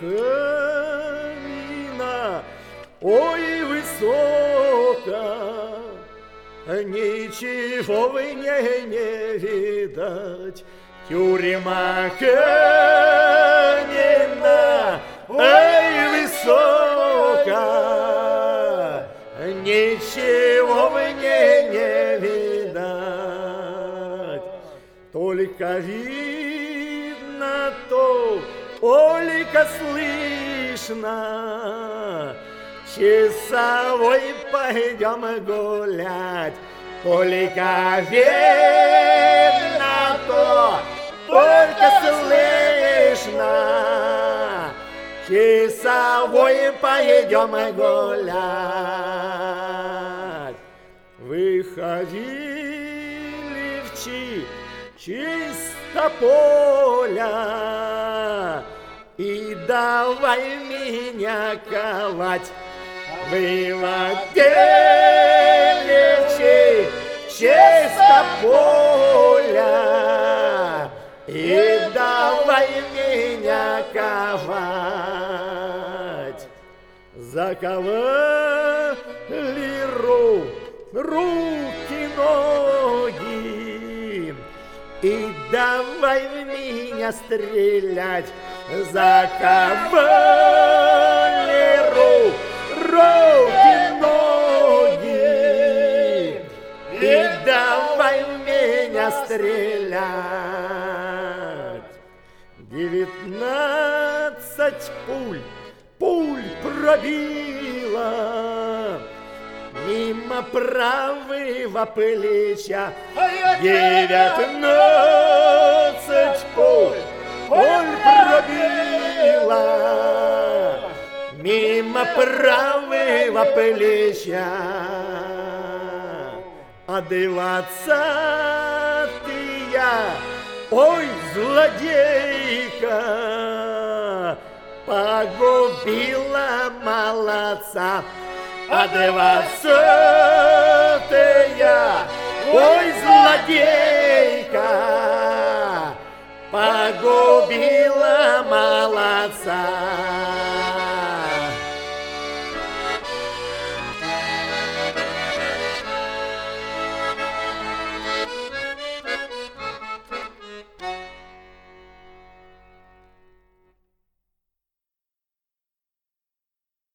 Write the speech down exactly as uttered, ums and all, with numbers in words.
верховина, ой, высоко, ничего в ней не видать. Тюрьма Канина, ой, высоко, ничего в ней не видать. Только видно то, только слышно, часовой пойдем гулять. Только видно то, только слышно, часовой пойдем гулять. Выходили в чи чисто поля и давай меня ковать. Выводили в чи чисто поля и давай меня ковать. Заковали ру, руки, ноги и давай в меня стрелять. Заковали ру, руки, ноги и давай в меня стрелять. Девятнадцать пуль, пуль пробила мимо правого плеча. Девятнадцать пуль, пуль пробила мимо правого плеча. А двадцатая, ой, злодейка, погубила молодца. А двадцатая, ой, злодейка, погубила молодца.